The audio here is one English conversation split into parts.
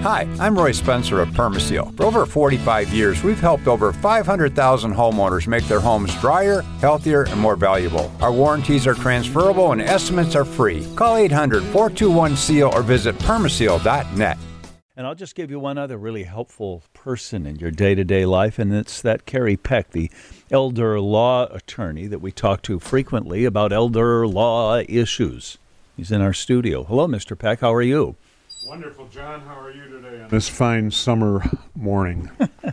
Hi, I'm Roy Spencer of Permaseal. For over 45 years, we've helped over 500,000 homeowners make their homes drier, healthier, and more valuable. Our warranties are transferable and estimates are free. Call 800-421-SEAL or visit permaseal.net. And I'll just give you one other really helpful person in your day-to-day life, and it's that Kerry Peck, the elder law attorney that we talk to frequently about elder law issues. He's in our studio. Hello, Mr. Peck. How are you? Wonderful, John. How are you today on this fine summer morning?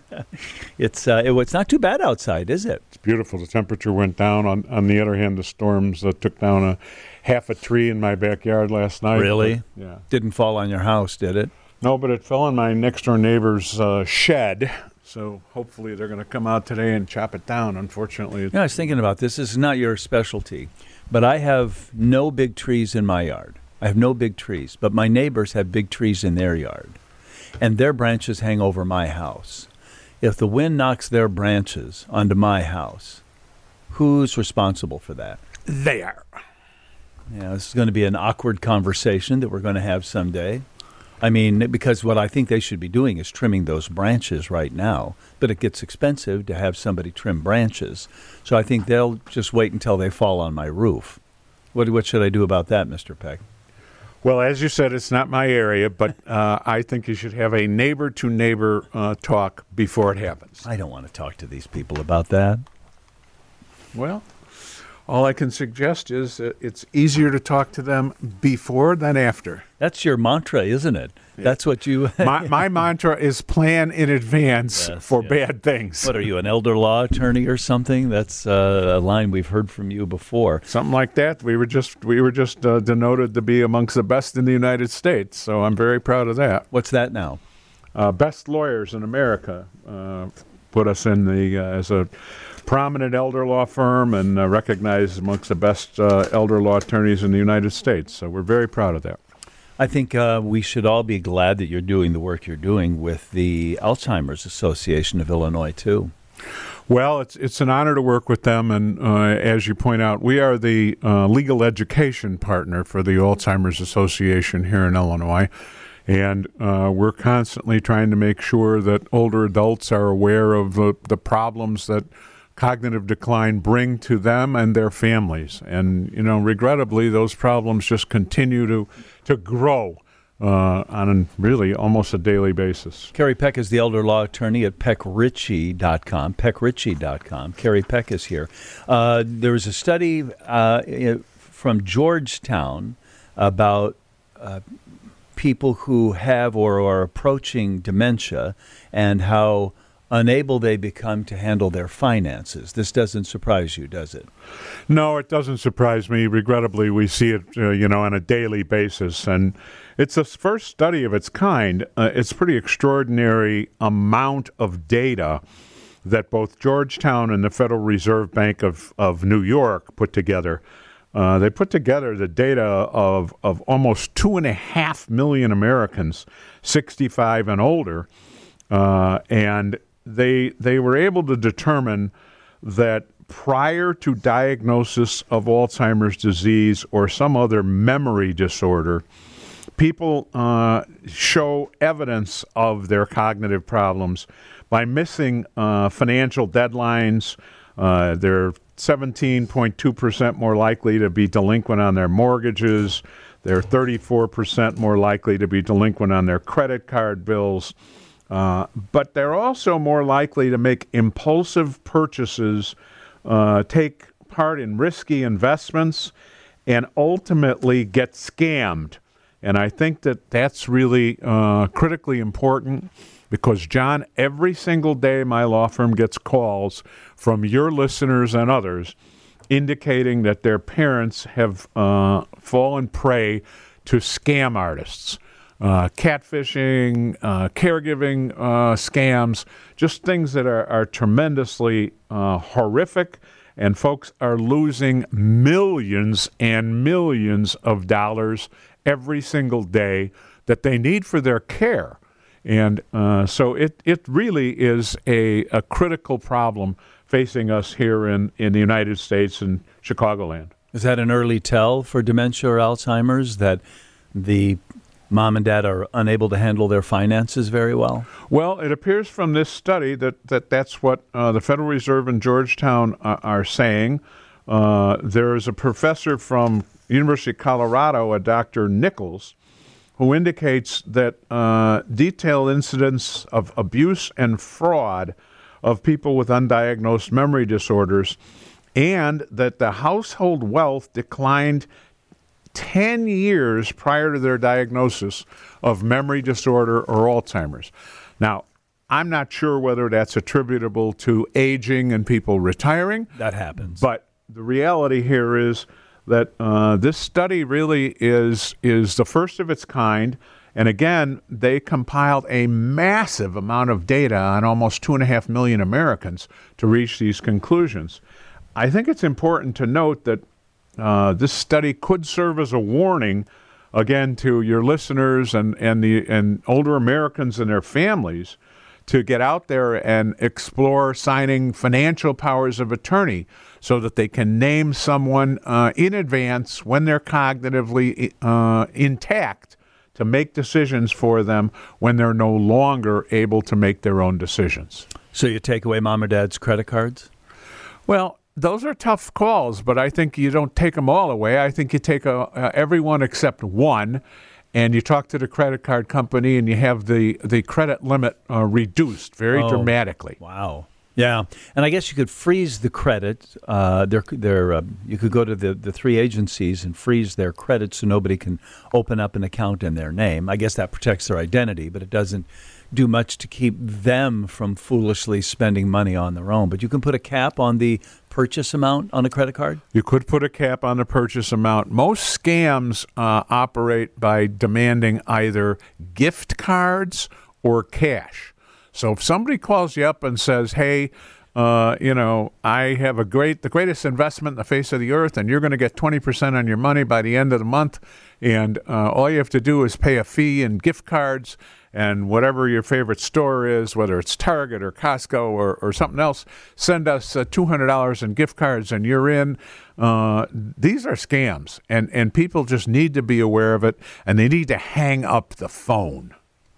It's not too bad outside, is it? It's beautiful. The temperature went down. On the other hand, the storms took down half a tree in my backyard last night. Really? Yeah. Didn't fall on your house, did it? No, but it fell on my next-door neighbor's shed. So hopefully they're going to come out today and chop it down. Unfortunately, I was thinking about this. This is not your specialty, but I have no big trees in my yard. I have no big trees, but my neighbors have big trees in their yard, and their branches hang over my house. If the wind knocks their branches onto my house, who's responsible for that? they are. Yeah, this is going to be an awkward conversation that we're going to have someday. I mean, because what I think they should be doing is trimming those branches right now, but it gets expensive to have somebody trim branches. So I think they'll just wait until they fall on my roof. What should I do about that, Mr. Peck? Well, as you said, it's not my area, but I think you should have a neighbor-to-neighbor talk before it happens. I don't want to talk to these people about that. Well, all I can suggest is it's easier to talk to them before than after. That's your mantra, isn't it? Yeah. That's what you... my mantra is plan in advance for bad things. What are you, an elder law attorney or something? That's a line we've heard from you before. Something like that. We were just denoted to be amongst the best in the United States, so I'm very proud of that. What's that now? Best lawyers in America put us in the as a prominent elder law firm and recognized amongst the best elder law attorneys in the United States. So we're very proud of that. I think we should all be glad that you're doing the work you're doing with the Alzheimer's Association of Illinois, too. Well, it's an honor to work with them, and as you point out, we are the legal education partner for the Alzheimer's Association here in Illinois, and we're constantly trying to make sure that older adults are aware of the problems that cognitive decline bring to them and their families. And, regrettably, those problems just continue to grow on really almost a daily basis. Kerry Peck is the elder law attorney at PeckRitchie.com. PeckRitchie.com. Kerry Peck is here. There was a study from Georgetown about people who have or are approaching dementia and how unable they become to handle their finances. This doesn't surprise you, does it? No, it doesn't surprise me. Regrettably, we see it, on a daily basis, and it's the first study of its kind. It's pretty extraordinary amount of data that both Georgetown and the Federal Reserve Bank of New York put together. They put together the data of almost 2.5 million Americans, 65 and older, and they were able to determine that prior to diagnosis of Alzheimer's disease or some other memory disorder, people show evidence of their cognitive problems by missing financial deadlines. They're 17.2% more likely to be delinquent on their mortgages. They're 34% more likely to be delinquent on their credit card bills. But they're also more likely to make impulsive purchases, take part in risky investments, and ultimately get scammed. And I think that that's really critically important because, John, every single day my law firm gets calls from your listeners and others indicating that their parents have fallen prey to scam artists. Catfishing, caregiving scams, just things that are tremendously horrific, and folks are losing millions and millions of dollars every single day that they need for their care. And so it really is a critical problem facing us here in the United States and Chicagoland. Is that an early tell for dementia or Alzheimer's, that the mom and dad are unable to handle their finances very well? Well, it appears from this study that's what the Federal Reserve in Georgetown are saying. There is a professor from University of Colorado, a Dr. Nichols, who indicates that detailed incidents of abuse and fraud of people with undiagnosed memory disorders, and that the household wealth declined 10 years prior to their diagnosis of memory disorder or Alzheimer's. Now, I'm not sure whether that's attributable to aging and people retiring. That happens. But the reality here is that this study really is the first of its kind. And again, they compiled a massive amount of data on almost 2.5 million Americans to reach these conclusions. I think it's important to note that this study could serve as a warning, again, to your listeners and older Americans and their families to get out there and explore signing financial powers of attorney so that they can name someone in advance when they're cognitively intact to make decisions for them when they're no longer able to make their own decisions. So you take away mom or dad's credit cards? Well, those are tough calls, but I think you don't take them all away. I think you take everyone except one, and you talk to the credit card company, and you have the credit limit reduced very dramatically. Wow. Yeah, and I guess you could freeze the credit. You could go to the three agencies and freeze their credit so nobody can open up an account in their name. I guess that protects their identity, but it doesn't do much to keep them from foolishly spending money on their own. But you can put a cap on the purchase amount on a credit card? You could put a cap on the purchase amount. Most scams operate by demanding either gift cards or cash. So if somebody calls you up and says, hey, I have the greatest investment in the face of the earth, and you're going to get 20% on your money by the end of the month, and all you have to do is pay a fee in gift cards and whatever your favorite store is, whether it's Target or Costco or something else, send us $200 in gift cards and you're in. These are scams, and people just need to be aware of it, and they need to hang up the phone.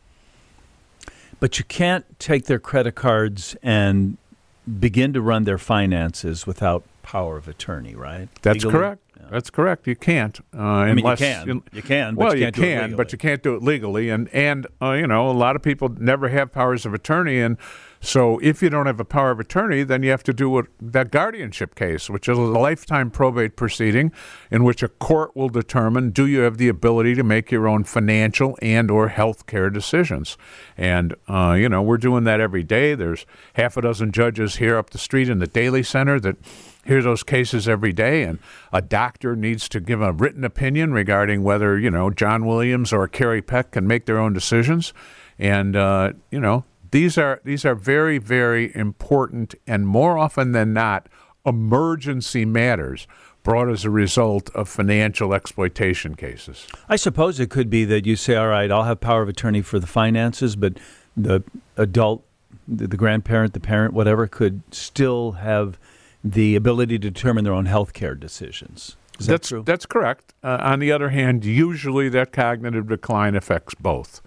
But you can't take their credit cards and begin to run their finances without power of attorney, right? That's Legally? correct. Yeah. That's correct. You can't. I mean, you can. You can, but well, you can't do it legally. But you can't do it legally. And a lot of people never have powers of attorney. And so if you don't have a power of attorney, then you have to do that guardianship case, which is a lifetime probate proceeding in which a court will determine, do you have the ability to make your own financial and or health care decisions? And, we're doing that every day. There's half a dozen judges here up the street in the Daly Center that hear those cases every day, and a doctor needs to give a written opinion regarding whether, John Williams or Carrie Peck can make their own decisions. And, these are very, very important, and more often than not, emergency matters brought as a result of financial exploitation cases. I suppose it could be that you say, all right, I'll have power of attorney for the finances, but the adult, the grandparent, the parent, whatever, could still have the ability to determine their own health care decisions. Is that true? That's correct. On the other hand, usually that cognitive decline affects both.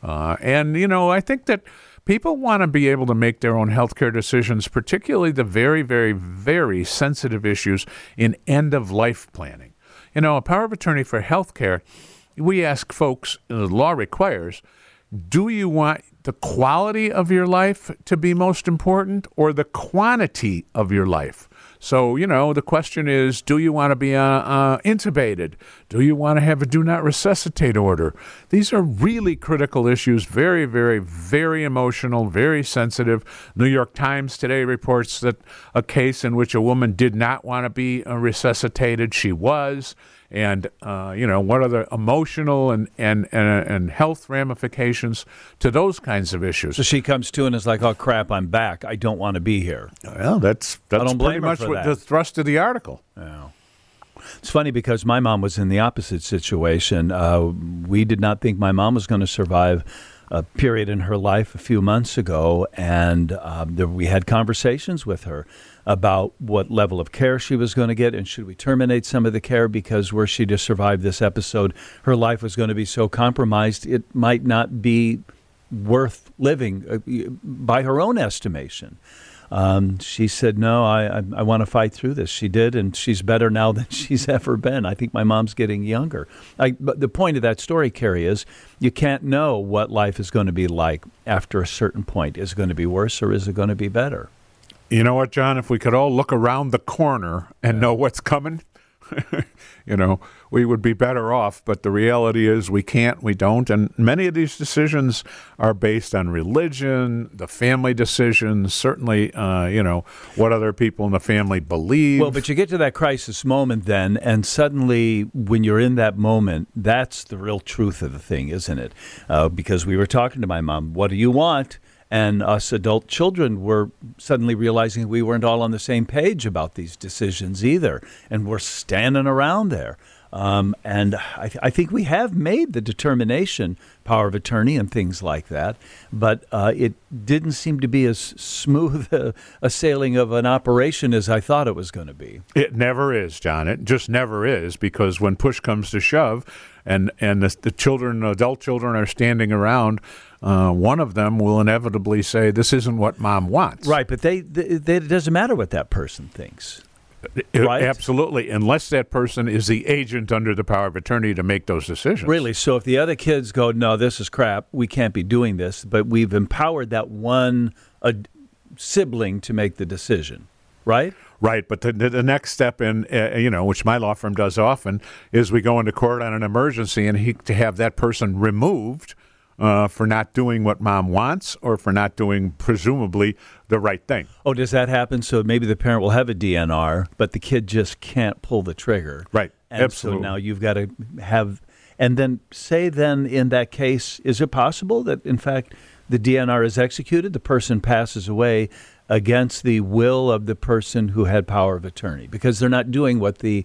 I think that people want to be able to make their own health care decisions, particularly the very, very, very sensitive issues in end-of-life planning. A power of attorney for health care, we ask folks, the law requires, do you want the quality of your life to be most important or the quantity of your life? So, the question is, do you want to be intubated? Do you want to have a do not resuscitate order? These are really critical issues, very, very, very emotional, very sensitive. New York Times today reports that a case in which a woman did not want to be resuscitated, she was. And, what are the emotional and health ramifications to those kinds of issues? So she comes to and is like, oh, crap, I'm back. I don't want to be here. Well, that's pretty much what the thrust of the article. Yeah. It's funny because my mom was in the opposite situation. We did not think my mom was going to survive period in her life a few months ago, and we had conversations with her about what level of care she was going to get, and should we terminate some of the care because were she to survive this episode, her life was going to be so compromised it might not be worth living by her own estimation. She said, no, I want to fight through this. She did, and she's better now than she's ever been. I think my mom's getting younger. But the point of that story, Carrie, is you can't know what life is going to be like after a certain point. Is it going to be worse or is it going to be better? You know what, John? If we could all look around the corner and know what's coming, we would be better off. But the reality is we can't, we don't. And many of these decisions are based on religion, the family decisions, certainly, what other people in the family believe. Well, but you get to that crisis moment then, and suddenly when you're in that moment, that's the real truth of the thing, isn't it? Because we were talking to my mom, what do you want? And us adult children were suddenly realizing we weren't all on the same page about these decisions either. And we're standing around there. And I think we have made the determination, power of attorney and things like that. But it didn't seem to be as smooth a sailing of an operation as I thought it was going to be. It never is, John. It just never is, because when push comes to shove and the children, adult children are standing around, one of them will inevitably say, this isn't what mom wants. Right, but it doesn't matter what that person thinks. Right? Absolutely, unless that person is the agent under the power of attorney to make those decisions. Really, so if the other kids go, no, this is crap, we can't be doing this, but we've empowered that one sibling to make the decision, right? Right, but the next step in, which my law firm does often, is we go into court on an emergency and to have that person removed for not doing what mom wants or for not doing, presumably, the right thing. Oh, does that happen? So maybe the parent will have a DNR, but the kid just can't pull the trigger. Right, and absolutely. So now you've got to have, and then in that case, is it possible that, in fact, the DNR is executed, the person passes away against the will of the person who had power of attorney, because they're not doing what the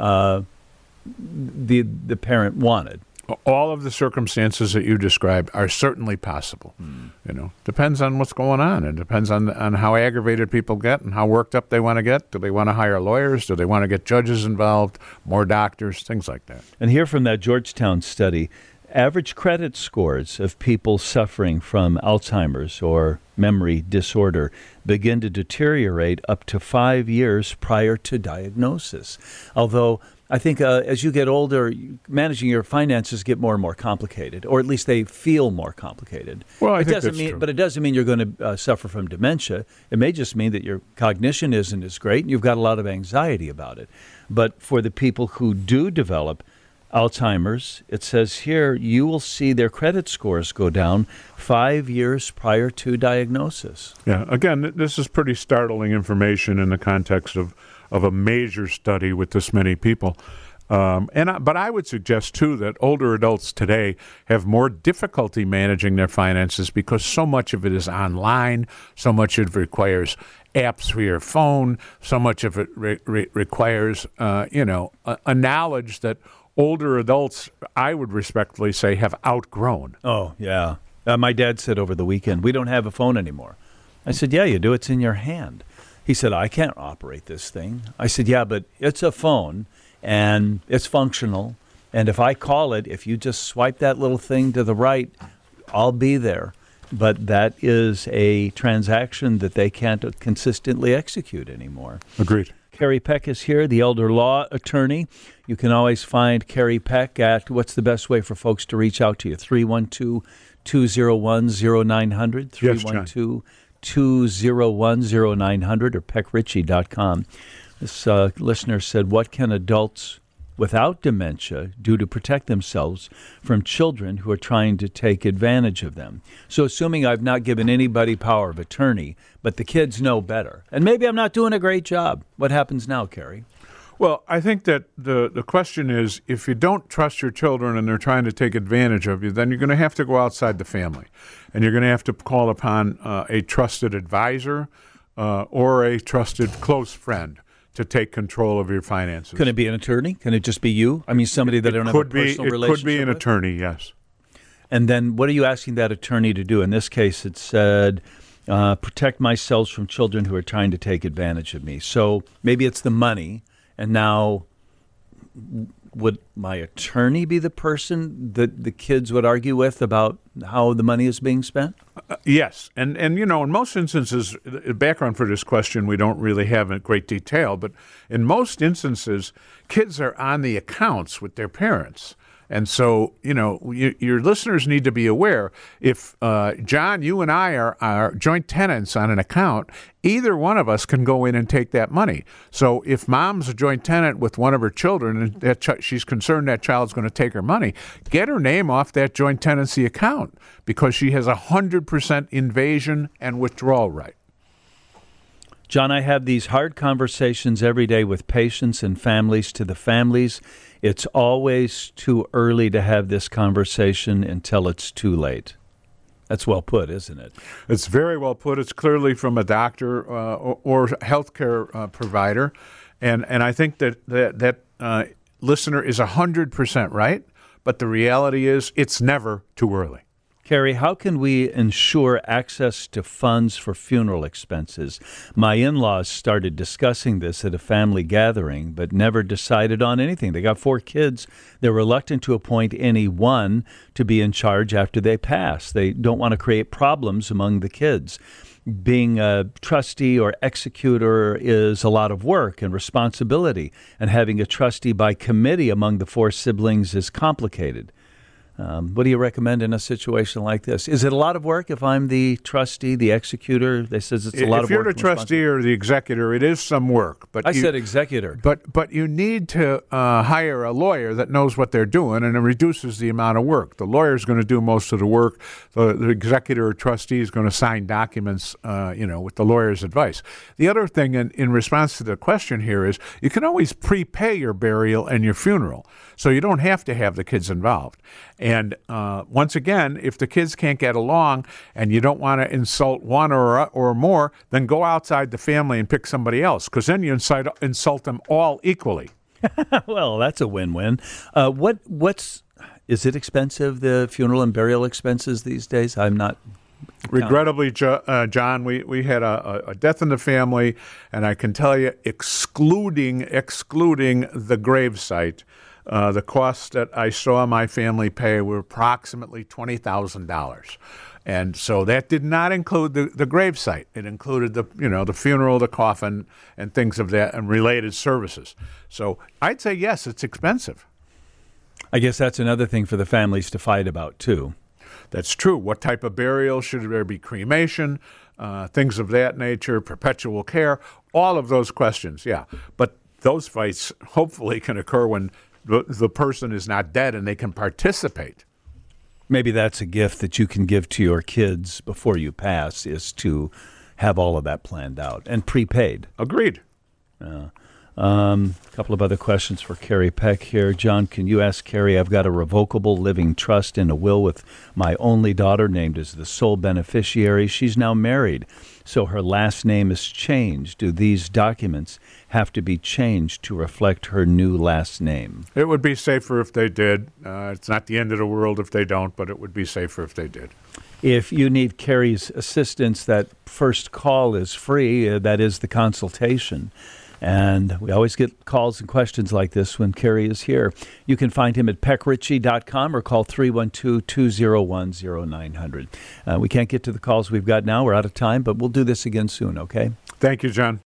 parent wanted? All of the circumstances that you described are certainly possible. Depends on what's going on. It depends on how aggravated people get and how worked up they want to get. Do they want to hire lawyers? Do they want to get judges involved, more doctors, things like that? And here from that Georgetown study, average credit scores of people suffering from Alzheimer's or memory disorder begin to deteriorate up to 5 years prior to diagnosis. Although I think as you get older, managing your finances get more and more complicated, or at least they feel more complicated. Well, I think that's true. But it doesn't mean you're going to suffer from dementia. It may just mean that your cognition isn't as great and you've got a lot of anxiety about it. But for the people who do develop Alzheimer's, it says here, you will see their credit scores go down 5 years prior to diagnosis. Yeah, again, this is pretty startling information in the context of a major study with this many people. But I would suggest, too, that older adults today have more difficulty managing their finances because so much of it is online, so much of it requires apps for your phone, so much of it requires, a knowledge that older adults, I would respectfully say, have outgrown. Oh, yeah. My dad said over the weekend, we don't have a phone anymore. I said, yeah, you do. It's in your hand. He said, I can't operate this thing. I said, yeah, but it's a phone, and it's functional. And if I call it, if you just swipe that little thing to the right, I'll be there. But that is a transaction that they can't consistently execute anymore. Agreed. Carrie Peck is here, the elder law attorney. You can always find Carrie Peck at, what's the best way for folks to reach out to you? 312-201-0900? Yes, John. 201-0900 or peckritchie.com. This listener said, what can adults without dementia do to protect themselves from children who are trying to take advantage of them? So assuming I've not given anybody power of attorney, but the kids know better, and maybe I'm not doing a great job, what happens now, Carrie? Well, I think that the question is, if you don't trust your children and they're trying to take advantage of you, then you're going to have to go outside the family. And you're going to have to call upon a trusted advisor or a trusted close friend to take control of your finances. Can it be an attorney? Can it just be you? I mean, somebody that I don't have a personal relationship with? It could be an attorney, yes. And then what are you asking that attorney to do? In this case, it said, protect myself from children who are trying to take advantage of me. So maybe it's the money, and now would my attorney be the person that the kids would argue with about how the money is being spent? Yes. And in most instances, the background for this question we don't really have in great detail, but in most instances, kids are on the accounts with their parents. And so, your listeners need to be aware, if John, you and I are joint tenants on an account, either one of us can go in and take that money. So if mom's a joint tenant with one of her children and she's concerned that child's going to take her money, get her name off that joint tenancy account because she has 100% invasion and withdrawal right. John, I have these hard conversations every day with patients and families. To the families, it's always too early to have this conversation until it's too late. That's well put, isn't it? It's very well put. It's clearly from a doctor or healthcare provider. And I think that listener is 100% right, but the reality is it's never too early. Carrie, how can we ensure access to funds for funeral expenses? My in-laws started discussing this at a family gathering, but never decided on anything. They got 4 kids. They're reluctant to appoint any one to be in charge after they pass. They don't want to create problems among the kids. Being a trustee or executor is a lot of work and responsibility, and having a trustee by committee among the 4 siblings is complicated. What do you recommend in a situation like this? Is it a lot of work if I'm the trustee, the executor? They says it's a lot of work. If you're the trustee or the executor, it is some work. But I said executor. But you need to hire a lawyer that knows what they're doing, and it reduces the amount of work. The lawyer's going to do most of the work. The executor or trustee is going to sign documents, with the lawyer's advice. The other thing in response to the question here is you can always prepay your burial and your funeral, so you don't have to have the kids involved. And once again, if the kids can't get along and you don't want to insult one or more, then go outside the family and pick somebody else, because then you insult them all equally. Well, that's a win-win. Is it expensive, the funeral and burial expenses these days? I'm not. Regrettably, John, we had a death in the family, and I can tell you, excluding the gravesite, the costs that I saw my family pay were approximately $20,000. And so that did not include the gravesite. It included the funeral, the coffin, and things of that, and related services. So I'd say, yes, it's expensive. I guess that's another thing for the families to fight about, too. That's true. What type of burial? Should there be cremation? Things of that nature, perpetual care, all of those questions, yeah. But those fights hopefully can occur when the person is not dead and they can participate. Maybe that's a gift that you can give to your kids before you pass, is to have all of that planned out and prepaid. Agreed. A couple of other questions for Carrie Peck here. John, can you ask Carrie, I've got a revocable living trust in a will with my only daughter named as the sole beneficiary. She's now married, so her last name is changed. Do these documents have to be changed to reflect her new last name? It would be safer if they did. It's not the end of the world if they don't, but it would be safer if they did. If you need Carrie's assistance, that first call is free. That is the consultation. And we always get calls and questions like this when Carrie is here. You can find him at peckritchie.com or call 312-201-0900. We can't get to the calls we've got now. We're out of time, but we'll do this again soon, okay? Thank you, John.